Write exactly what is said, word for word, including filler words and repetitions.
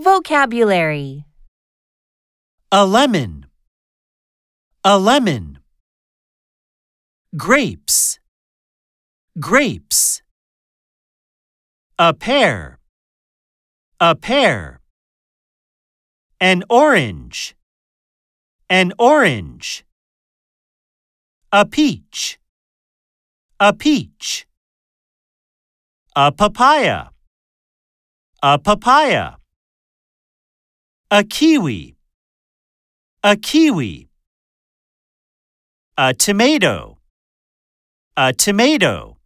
vocabulary. A lemon. A lemon. Grapes. Grapes. A pear. A pear. An orange. An orange. A peach. A peach. A papaya. A papaya. A kiwi. A kiwi. A tomato. A tomato.